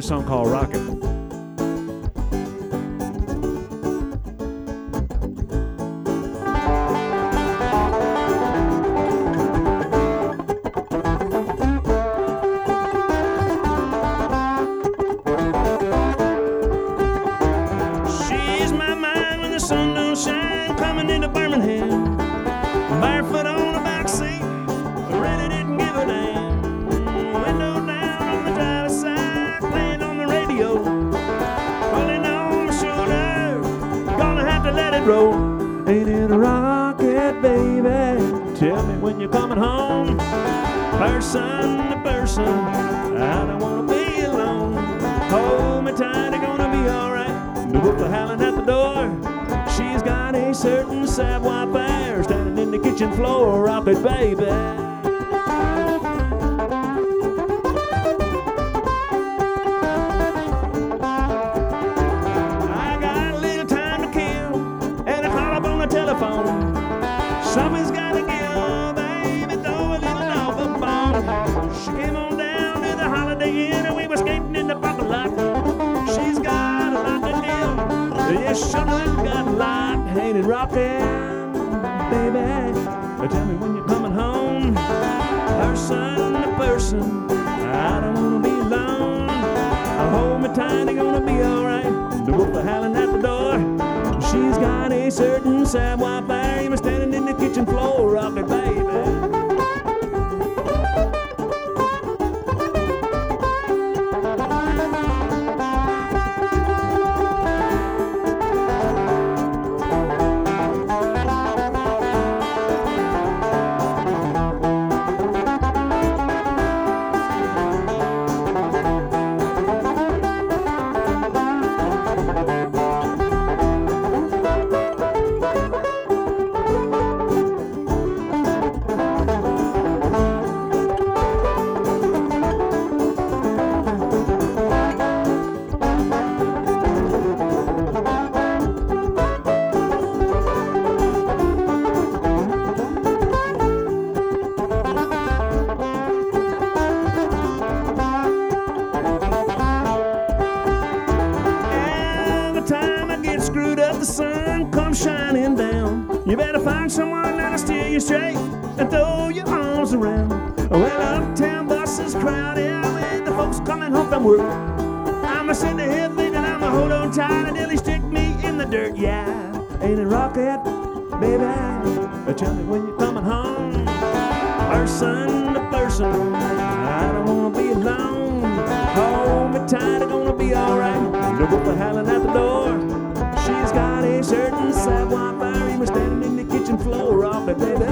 this song called Rocket. She's my mind when the sun don't shine, coming into Birmingham, barefoot on the back seat, really didn't give a damn. Window down on the driver's side, playing on the radio, pulling on my shoulder, gonna have to let it roll. Ain't it a rocket, baby? Tell me when you're coming home. Person to person, I don't wanna be alone. Hold me tight, it's gonna be alright. The wolf are howling at the door. She's got a certain savoir faire, standing in the kitchen floor, rocket baby. I got a little time to kill, and I call up on the telephone. Something's gotta give, baby, throw a little off the bone. She came on down to the Holiday Inn, and we were skating in the parking lot. She's got a lot to deal. Yes, sure got a lot. Ain't it rockin', baby? Tell me when you're coming home. Person to person, I don't wanna be alone. Hold me tight, it's gonna be alright. The wolf are howling at the door. She's got a certain savoir faire. You were standing in the kitchen floor, rocket baby. Every time I get screwed up, the sun comes shining down. You better find someone that'll steer you straight and throw your arms around. Well, uptown bus is crowded with the folks coming home from work. I'm a sitting here thinking I'm a hold on tight until he stick me in the dirt. Yeah, ain't it rocket, baby? Tell me when you're coming home. Person to person, I don't wanna be alone. Hold me tight, it's gonna be alright. The wolf are howling at the door. She's got a certain savoir faire. He was standing in the kitchen floor, rocket baby.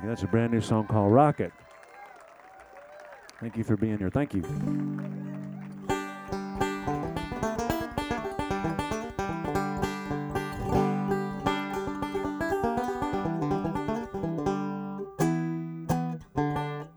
That's a brand new song called Rocket. Thank you for being here. Thank you.